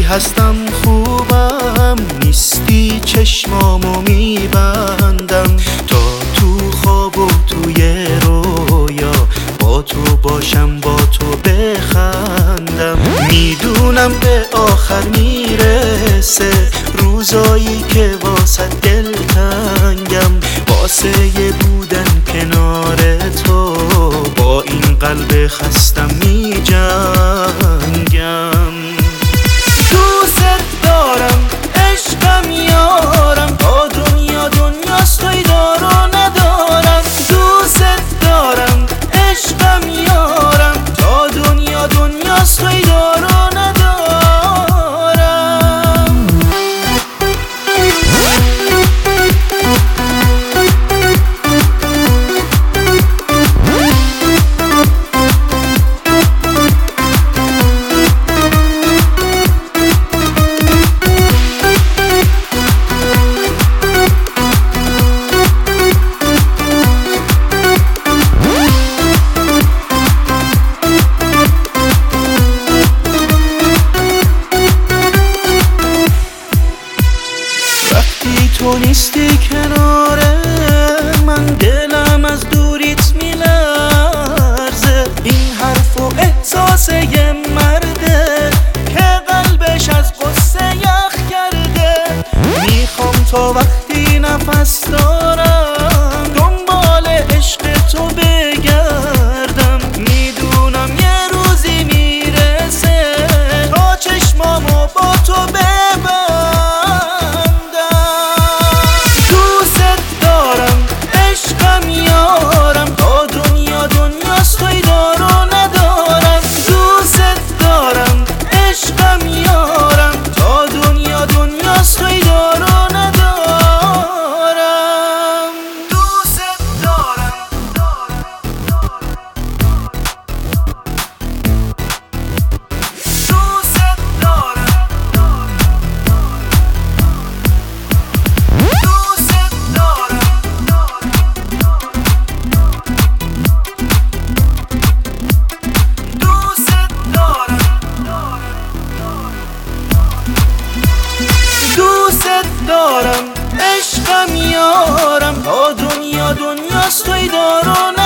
هستم خوبم نیستی چشمامو میبندم تا تو خواب و توی رویا با تو باشم با تو بخندم. میدونم به آخر میرسه روزایی که واسه دل تنگم، واسه بودن کنار تو با این قلب خستم میجنگم. دوست دارم عشقم یارم تا دنیا دنیاست توی دار و ندارم. دوست دارم عشقم یارم تا دنیا دنیاست توی دار و ندارم. تو نیستی کنار من دلم از دوریت میلرزه. این حرف و احساس یه مرده که قلبش از قصه یخ کرده. میخوام تا وقتی نفس دارم دنبال عشق تو بگردم. میدونم یه روزی میرسه تا چشمامو با تو ببندم. دارم عشقم یارم تا دنیا دنیاست توی دار و